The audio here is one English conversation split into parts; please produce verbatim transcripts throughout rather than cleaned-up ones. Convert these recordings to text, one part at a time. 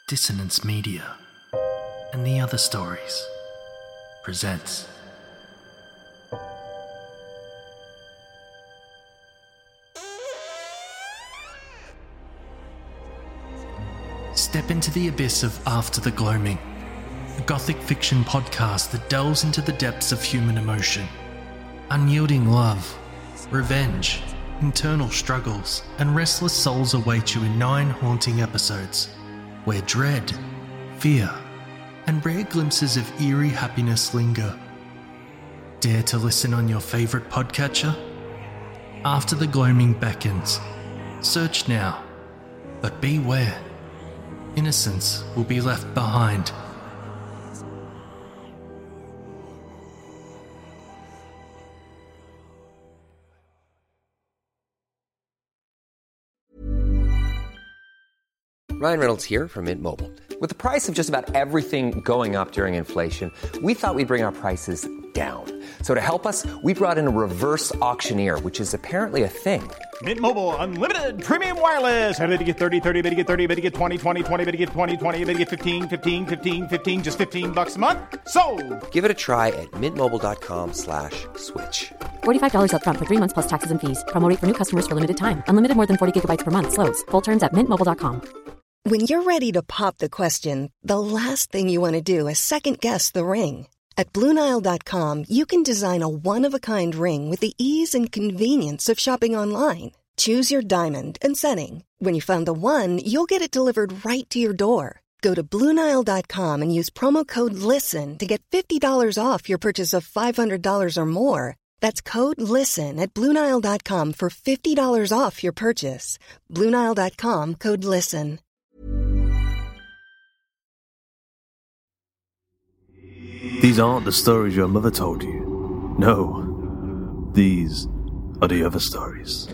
Dissonance Media and the Other Stories presents Step into the abyss of After the Gloaming, a gothic fiction podcast that delves into the depths of human emotion, unyielding love, revenge, internal struggles, and restless souls await you in nine haunting episodes, where dread, fear, and rare glimpses of eerie happiness linger. Dare to listen on your favourite podcatcher? After the Gloaming beckons. Search now, but beware. Innocence will be left behind. Ryan Reynolds here from Mint Mobile. With the price of just about everything going up during inflation, we thought we'd bring our prices down. So to help us, we brought in a reverse auctioneer, which is apparently a thing. Mint Mobile Unlimited Premium Wireless. How to get thirty, thirty, how to get thirty, how to get twenty, twenty, twenty, how to get twenty, twenty, how to get fifteen, fifteen, fifteen, fifteen, just fifteen bucks a month? Sold! Give it a try at mintmobile.com slash switch. forty-five dollars up front for three months plus taxes and fees. Promo rate for new customers for limited time. Unlimited more than forty gigabytes per month. Slows full terms at mint mobile dot com. When you're ready to pop the question, the last thing you want to do is second-guess the ring. At Blue Nile dot com, you can design a one-of-a-kind ring with the ease and convenience of shopping online. Choose your diamond and setting. When you find the one, you'll get it delivered right to your door. Go to Blue Nile dot com and use promo code LISTEN to get fifty dollars off your purchase of five hundred dollars or more. That's code LISTEN at Blue Nile dot com for fifty dollars off your purchase. Blue Nile dot com, code LISTEN. These aren't the stories your mother told you. No, these are the other stories.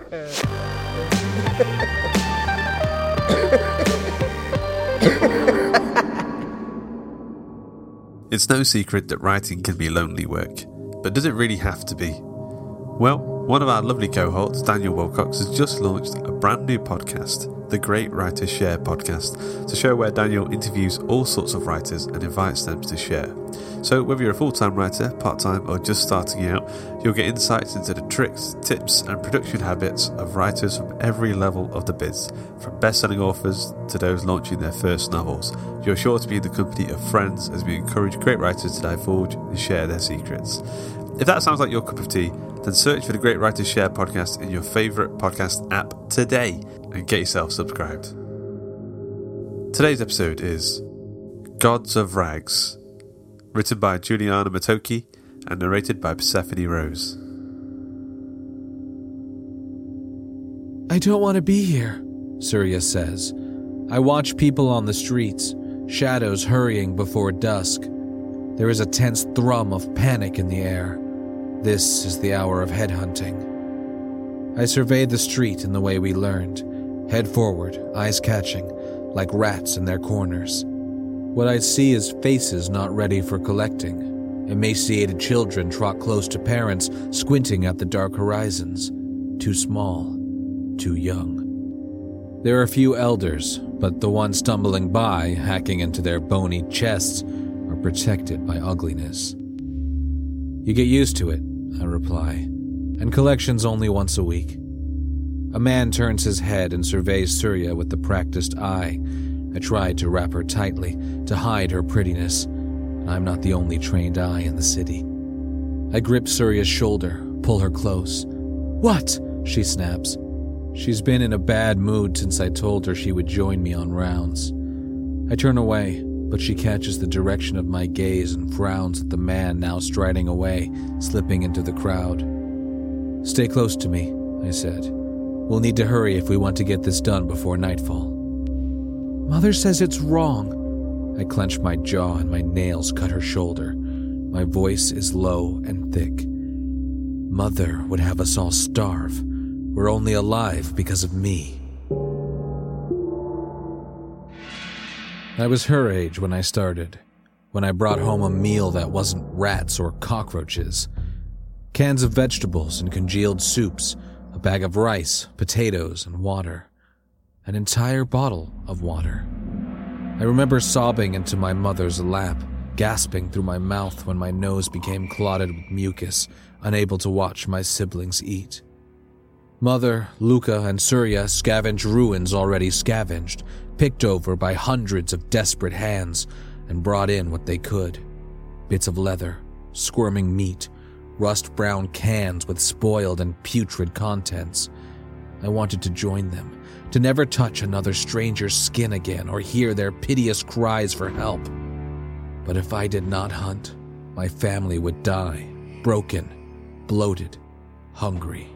It's no secret that writing can be lonely work, but does it really have to be? Well, one of our lovely cohorts, Daniel Wilcox, has just launched a brand new podcast, the Great Writers Share podcast, to show where Daniel interviews all sorts of writers and invites them to share. So whether you're a full-time writer, part-time, or just starting out, you'll get insights into the tricks, tips, and production habits of writers from every level of the biz, from best-selling authors to those launching their first novels. You're sure to be in the company of friends as we encourage great writers to divulge and share their secrets. If that sounds like your cup of tea, then search for the Great Writers Share podcast in your favourite podcast app today and get yourself subscribed. Today's episode is Gods of Rags, written by Juliana Matoki and narrated by Persephone Rose. I don't want to be here, Surya says. I watch people on the streets, shadows hurrying before dusk. There is a tense thrum of panic in the air. This is the hour of headhunting. I survey the street in the way we learned, head forward, eyes catching, like rats in their corners. What I see is faces not ready for collecting. Emaciated children trot close to parents, squinting at the dark horizons. Too small, too young. There are a few elders, but the ones stumbling by, hacking into their bony chests, are protected by ugliness. You get used to it, I reply, and collection's only once a week. A man turns his head and surveys Surya with the practiced eye. I try to wrap her tightly, to hide her prettiness. I'm not the only trained eye in the city. I grip Surya's shoulder, pull her close. What? She snaps. She's been in a bad mood since I told her she would join me on rounds. I turn away, but she catches the direction of my gaze and frowns at the man now striding away, slipping into the crowd. Stay close to me, I said. We'll need to hurry if we want to get this done before nightfall. Mother says it's wrong. I clench my jaw and my nails cut her shoulder. My voice is low and thick. Mother would have us all starve. We're only alive because of me. I was her age when I started, when I brought home a meal that wasn't rats or cockroaches. Cans of vegetables and congealed soups, a bag of rice, potatoes, and water. An entire bottle of water. I remember sobbing into my mother's lap, gasping through my mouth when my nose became clotted with mucus, unable to watch my siblings eat. Mother, Luca, and Surya scavenged ruins already scavenged, picked over by hundreds of desperate hands, and brought in what they could. Bits of leather, squirming meat, rust-brown cans with spoiled and putrid contents. I wanted to join them, to never touch another stranger's skin again or hear their piteous cries for help. But if I did not hunt, my family would die, broken, bloated, hungry.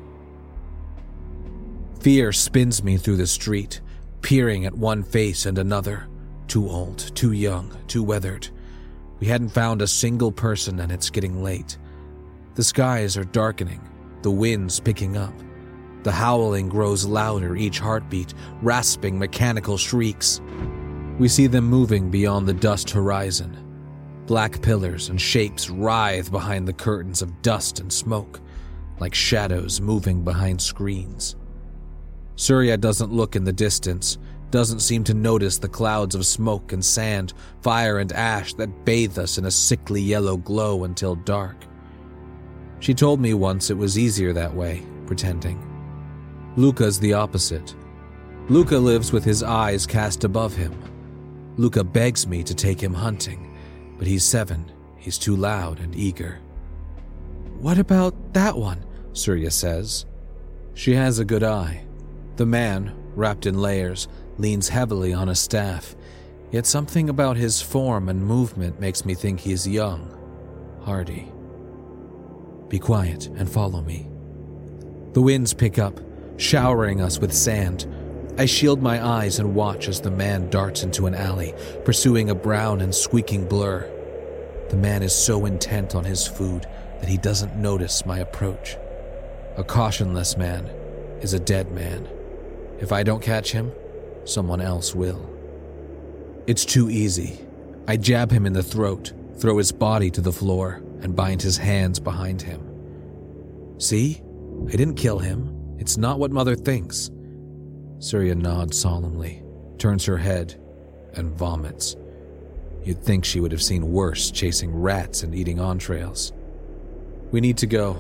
Fear spins me through the street, peering at one face and another. Too old, too young, too weathered. We hadn't found a single person and it's getting late. The skies are darkening, the wind's picking up. The howling grows louder each heartbeat, rasping mechanical shrieks. We see them moving beyond the dust horizon. Black pillars and shapes writhe behind the curtains of dust and smoke, like shadows moving behind screens. Surya doesn't look in the distance, doesn't seem to notice the clouds of smoke and sand, fire and ash that bathe us in a sickly yellow glow until dark. She told me once it was easier that way, pretending. Luca's the opposite. Luca lives with his eyes cast above him. Luca begs me to take him hunting, but he's seven. He's too loud and eager. "What about that one?" Surya says. She has a good eye. The man, wrapped in layers, leans heavily on a staff, yet something about his form and movement makes me think he's young, hardy. Be quiet and follow me. The winds pick up, showering us with sand. I shield my eyes and watch as the man darts into an alley, pursuing a brown and squeaking blur. The man is so intent on his food that he doesn't notice my approach. A cautionless man is a dead man. If I don't catch him, someone else will. It's too easy. I jab him in the throat, throw his body to the floor, and bind his hands behind him. See? I didn't kill him. It's not what Mother thinks. Surya nods solemnly, turns her head, and vomits. You'd think she would have seen worse chasing rats and eating entrails. We need to go.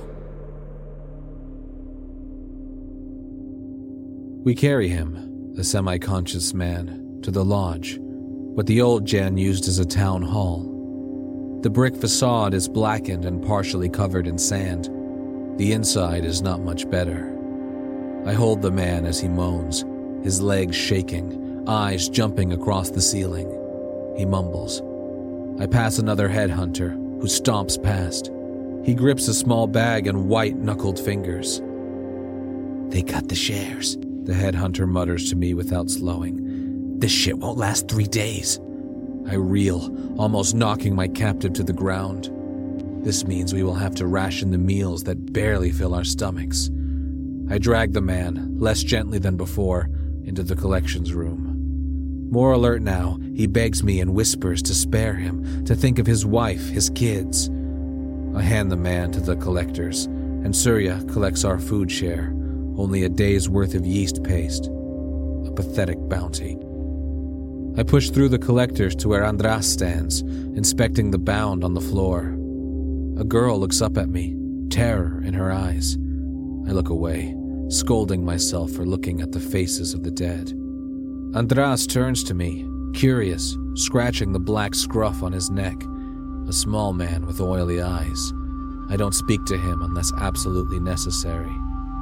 We carry him, a semi-conscious man, to the lodge, what the old Jan used as a town hall. The brick facade is blackened and partially covered in sand. The inside is not much better. I hold the man as he moans, his legs shaking, eyes jumping across the ceiling. He mumbles. I pass another headhunter, who stomps past. He grips a small bag in white-knuckled fingers. They cut the shares, the headhunter mutters to me without slowing. This shit won't last three days. I reel, almost knocking my captive to the ground. This means we will have to ration the meals that barely fill our stomachs. I drag the man, less gently than before, into the collections room. More alert now, he begs me in whispers to spare him, to think of his wife, his kids. I hand the man to the collectors, and Surya collects our food share, only a day's worth of yeast paste. A pathetic bounty. I push through the collectors to where Andras stands, inspecting the bound on the floor. A girl looks up at me, terror in her eyes. I look away, scolding myself for looking at the faces of the dead. Andras turns to me, curious, scratching the black scruff on his neck. A small man with oily eyes. I don't speak to him unless absolutely necessary.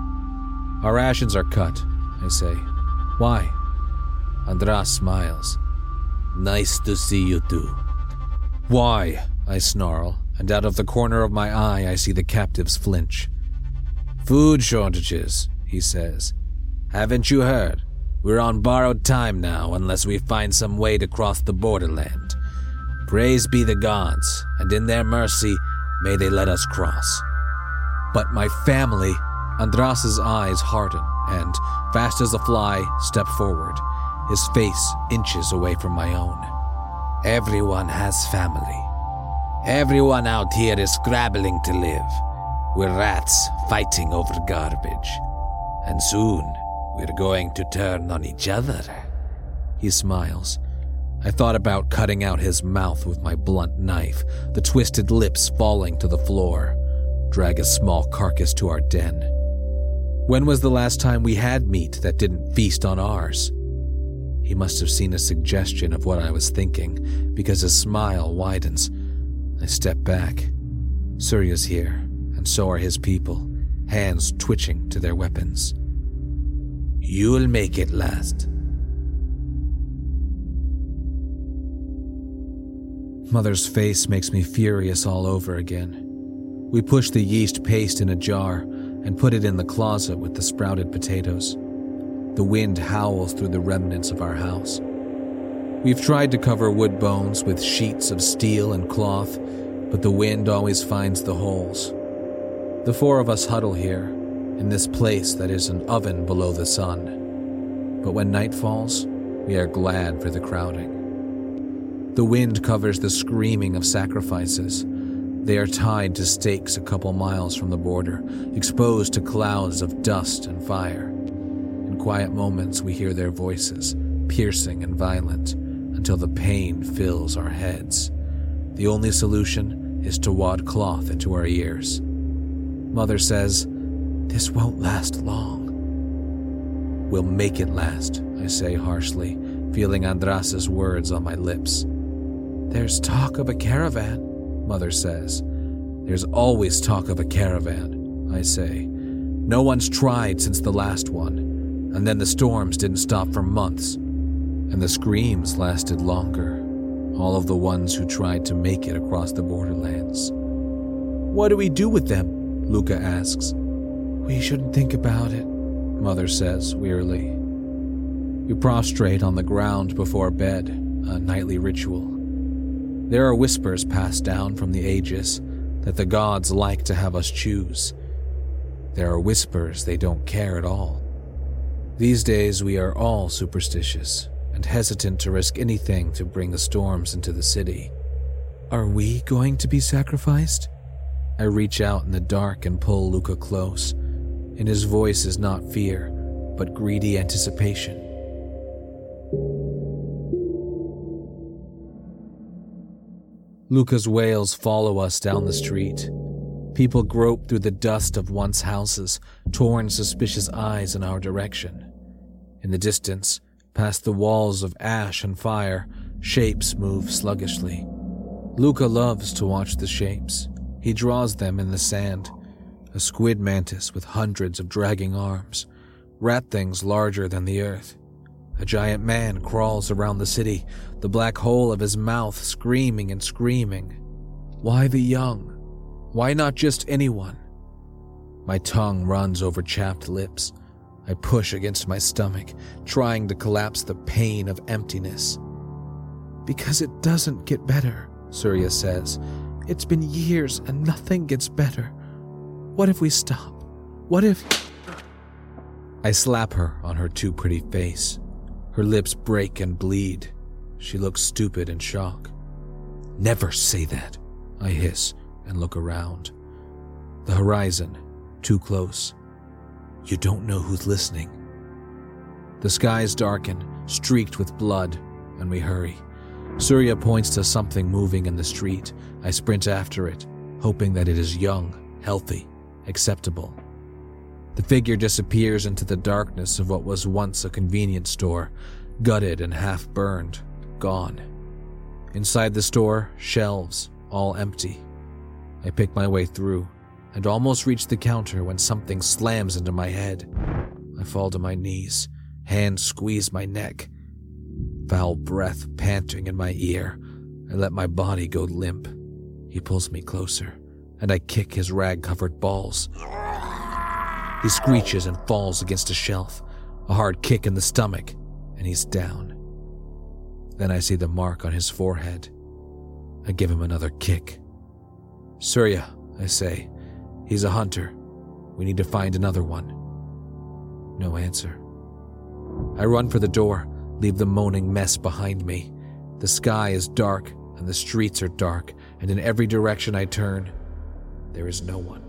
Our rations are cut, I say. Why? Andras smiles. Nice to see you too. Why? I snarl, and out of the corner of my eye I see the captives flinch. Food shortages, he says. Haven't you heard? We're on borrowed time now unless we find some way to cross the borderland. Praise be the gods, and in their mercy, may they let us cross. But my family... Andras's eyes harden, and, fast as a fly, step forward, his face inches away from my own. Everyone has family. Everyone out here is scrabbling to live. We're rats fighting over garbage. And soon, we're going to turn on each other. He smiles. I thought about cutting out his mouth with my blunt knife, the twisted lips falling to the floor, drag his small carcass to our den. When was the last time we had meat that didn't feast on ours? He must have seen a suggestion of what I was thinking, because his smile widens. I step back. Surya's here, and so are his people, hands twitching to their weapons. You'll make it last. Mother's face makes me furious all over again. We push the yeast paste in a jar and put it in the closet with the sprouted potatoes. The wind howls through the remnants of our house. We've tried to cover wood bones with sheets of steel and cloth, but the wind always finds the holes. The four of us huddle here, in this place that is an oven below the sun. But when night falls, we are glad for the crowding. The wind covers the screaming of sacrifices. They are tied to stakes a couple miles from the border, exposed to clouds of dust and fire. In quiet moments, we hear their voices, piercing and violent, until the pain fills our heads. The only solution is to wad cloth into our ears. Mother says, "This won't last long." "We'll make it last," I say harshly, feeling Andras's words on my lips. "There's talk of a caravan," Mother says. "There's always talk of a caravan," I say. "No one's tried since the last one, and then the storms didn't stop for months, and the screams lasted longer. All of the ones who tried to make it across the borderlands." "What do we do with them?" Luca asks. "We shouldn't think about it," Mother says wearily. We prostrate on the ground before bed, a nightly ritual. There are whispers passed down from the ages that the gods like to have us choose. There are whispers they don't care at all. These days we are all superstitious and hesitant to risk anything to bring the storms into the city. "Are we going to be sacrificed?" I reach out in the dark and pull Luca close. In his voice is not fear, but greedy anticipation. Luca's wails follow us down the street. People grope through the dust of once houses, torn suspicious eyes in our direction. In the distance, past the walls of ash and fire, shapes move sluggishly. Luca loves to watch the shapes. He draws them in the sand. A squid mantis with hundreds of dragging arms. Rat things larger than the earth. A giant man crawls around the city, the black hole of his mouth screaming and screaming. Why the young? Why not just anyone? My tongue runs over chapped lips. I push against my stomach, trying to collapse the pain of emptiness. "Because it doesn't get better," Surya says. "It's been years and nothing gets better. What if we stop? What if..." I slap her on her too pretty face. Her lips break and bleed. She looks stupid in shock. "Never say that," I hiss and look around. The horizon, too close. You don't know who's listening. The skies darken, streaked with blood, and we hurry. Surya points to something moving in the street. I sprint after it, hoping that it is young, healthy, acceptable. The figure disappears into the darkness of what was once a convenience store, gutted and half-burned, gone. Inside the store, shelves, all empty. I pick my way through, and almost reach the counter when something slams into my head. I fall to my knees, hands squeeze my neck. Foul breath panting in my ear, I let my body go limp. He pulls me closer, and I kick his rag-covered balls. He screeches and falls against a shelf, a hard kick in the stomach, and he's down. Then I see the mark on his forehead. I give him another kick. "Surya," I say. "He's a hunter. We need to find another one." No answer. I run for the door, leave the moaning mess behind me. The sky is dark, and the streets are dark, and in every direction I turn, there is no one.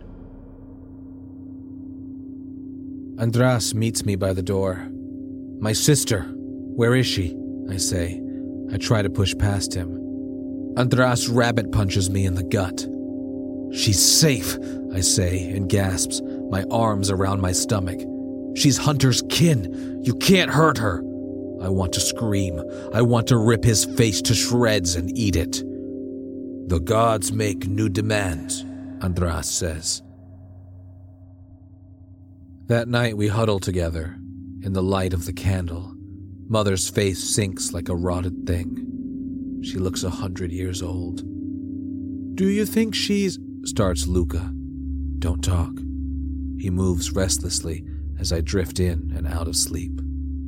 Andras meets me by the door. "My sister, where is she?" I say. I try to push past him. Andras rabbit punches me in the gut. "She's safe," I say in gasps, my arms around my stomach. "She's Hunter's kin. You can't hurt her." I want to scream. I want to rip his face to shreds and eat it. "The gods make new demands," Andras says. That night we huddle together, in the light of the candle. Mother's face sinks like a rotted thing. She looks a hundred years old. "Do you think she's—" starts Luca. "Don't talk." He moves restlessly as I drift in and out of sleep.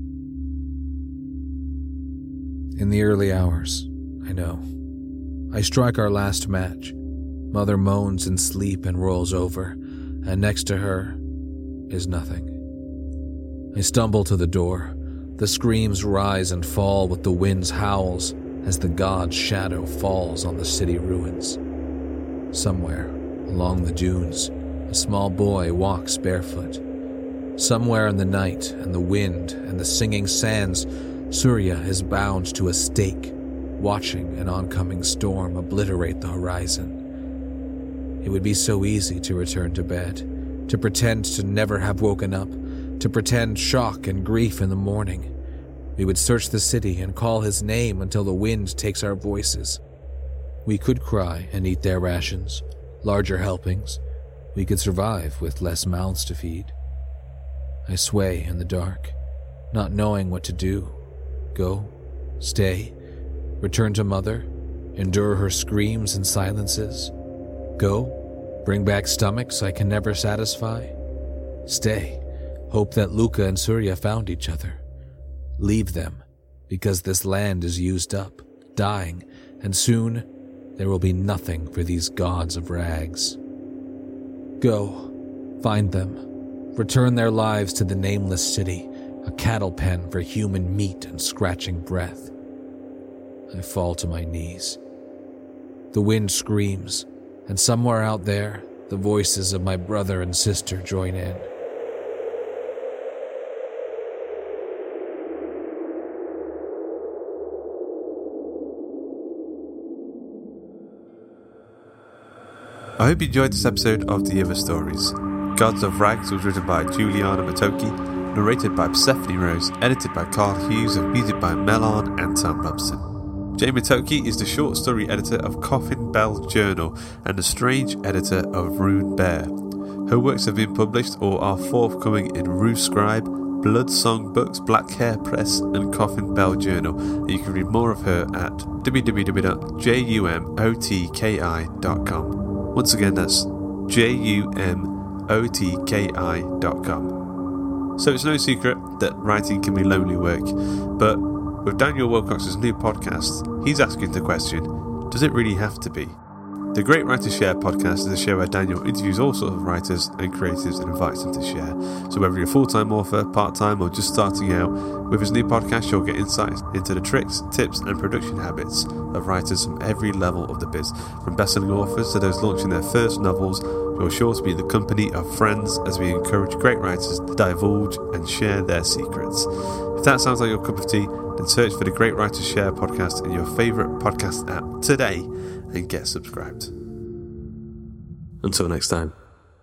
In the early hours, I know. I strike our last match. Mother moans in sleep and rolls over, and next to her is nothing. I stumble to the door. The screams rise and fall with the wind's howls as the god's shadow falls on the city ruins. Somewhere, along the dunes, a small boy walks barefoot. Somewhere in the night and the wind and the singing sands, Surya is bound to a stake, watching an oncoming storm obliterate the horizon. It would be so easy to return to bed, to pretend to never have woken up, to pretend shock and grief in the morning. We would search the city and call his name until the wind takes our voices. We could cry and eat their rations, larger helpings. We could survive with less mouths to feed. I sway in the dark, not knowing what to do. Go, stay, return to Mother, endure her screams and silences. Go, bring back stomachs I can never satisfy. Stay, hope that Luca and Surya found each other. Leave them, because this land is used up, dying, and soon there will be nothing for these gods of rags. Go, find them, return their lives to the nameless city, a cattle pen for human meat and scratching breath. I fall to my knees. The wind screams, and somewhere out there, the voices of my brother and sister join in. I hope you enjoyed this episode of The Other Stories. Gods of Rags was written by Juliana Matoki, narrated by Persephone Rose, edited by Carl Hughes, and music by Melon and Tom Robson. Jay Matoki is the short story editor of Coffin Bell Journal and the strange editor of Rune Bear. Her works have been published or are forthcoming in Rue Scribe, Blood Song Books, Black Hair Press, and Coffin Bell Journal. And you can read more of her at w w w dot jumotki dot com. Once again, that's jumotki dot com. So it's no secret that writing can be lonely work, but with Daniel Wilcox's new podcast, he's asking the question, does it really have to be? The Great Writers Share podcast is a show where Daniel interviews all sorts of writers and creatives and invites them to share. So whether you're a full-time author, part-time, or just starting out, with his new podcast you'll get insights into the tricks, tips and production habits of writers from every level of the biz. From best-selling authors to those launching their first novels, you're sure to be in the company of friends as we encourage great writers to divulge and share their secrets. If that sounds like your cup of tea, then search for the Great Writers Share podcast in your favourite podcast app today and get subscribed. Until next time.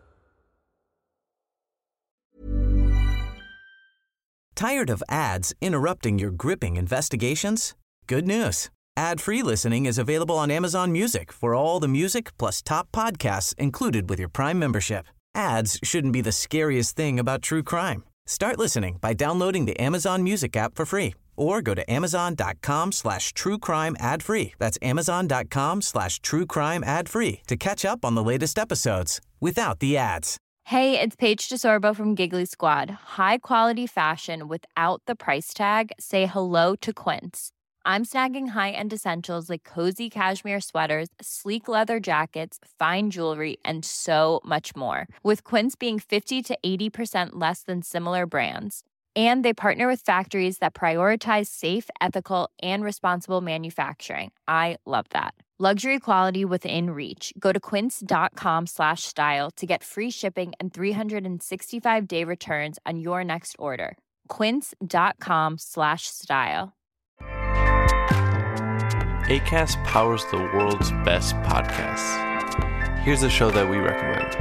Tired of ads interrupting your gripping investigations? Good news. Ad-free listening is available on Amazon Music for all the music plus top podcasts included with your Prime membership. Ads shouldn't be the scariest thing about true crime. Start listening by downloading the Amazon Music app for free or go to amazon.com slash true crime ad free. That's amazon.com slash true crime ad free to catch up on the latest episodes without the ads. Hey, it's Paige DeSorbo from Giggly Squad. High quality fashion without the price tag. Say hello to Quince. I'm snagging high-end essentials like cozy cashmere sweaters, sleek leather jackets, fine jewelry, and so much more. With Quince being fifty to eighty percent less than similar brands. And they partner with factories that prioritize safe, ethical, and responsible manufacturing. I love that. Luxury quality within reach. Go to quince.com slash style to get free shipping and three sixty-five day returns on your next order. Quince.com slash style. Acast powers the world's best podcasts. Here's a show that we recommend.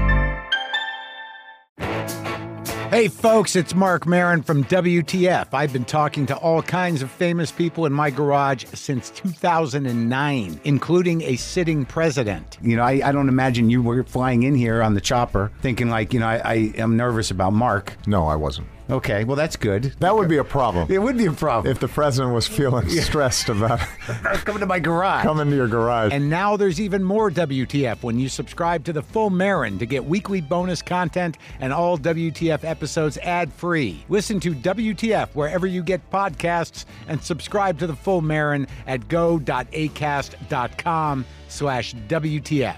Hey folks, it's Mark Maron from W T F. I've been talking to all kinds of famous people in my garage since two thousand nine, including a sitting president. You know, I, I don't imagine you were flying in here on the chopper thinking like, you know, I, I am nervous about Mark. No, I wasn't. Okay, well, that's good. That would be a problem. It would be a problem. If the president was feeling yeah. stressed about coming to my garage. Coming to your garage. And now there's even more W T F when you subscribe to the full Maron to get weekly bonus content and all W T F episodes ad-free. Listen to W T F wherever you get podcasts and subscribe to the full Maron at go.acast.com slash WTF.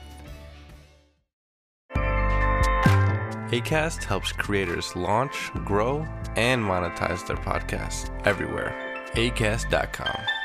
Acast helps creators launch, grow, and monetize their podcasts everywhere. acast dot com.